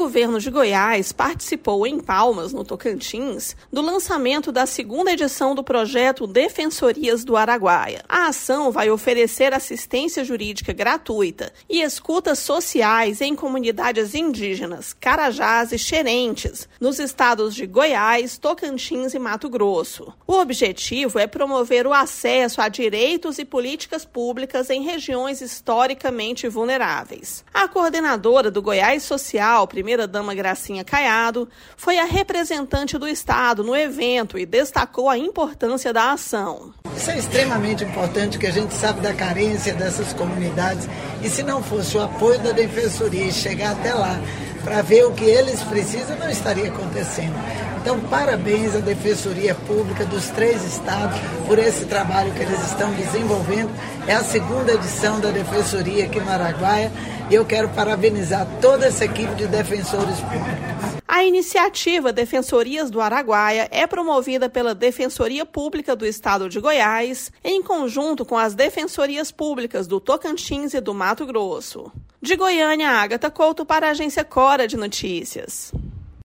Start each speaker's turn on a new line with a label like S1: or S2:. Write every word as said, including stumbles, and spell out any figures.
S1: governo de Goiás participou em Palmas, no Tocantins, do lançamento da segunda edição do projeto Defensorias do Araguaia. A ação vai oferecer assistência jurídica gratuita e escutas sociais em comunidades indígenas, carajás e xerentes, nos estados de Goiás, Tocantins e Mato Grosso. O objetivo é promover o acesso a direitos e políticas públicas em regiões historicamente vulneráveis. A coordenadora do Goiás Social, primeira-dama Gracinha Caiado, foi a representante do Estado no evento e destacou a importância da ação.
S2: Isso é extremamente importante, que a gente sabe da carência dessas comunidades, e se não fosse o apoio da Defensoria e chegar até lá para ver o que eles precisam, não estaria acontecendo. Então, parabéns à Defensoria Pública dos três estados por esse trabalho que eles estão desenvolvendo. É a segunda edição da Defensoria aqui no Araguaia e eu quero parabenizar toda essa equipe de defensores públicos.
S1: A iniciativa Defensorias do Araguaia é promovida pela Defensoria Pública do Estado de Goiás, em conjunto com as Defensorias Públicas do Tocantins e do Mato Grosso. De Goiânia, Ágata Couto para a Agência Cora de Notícias.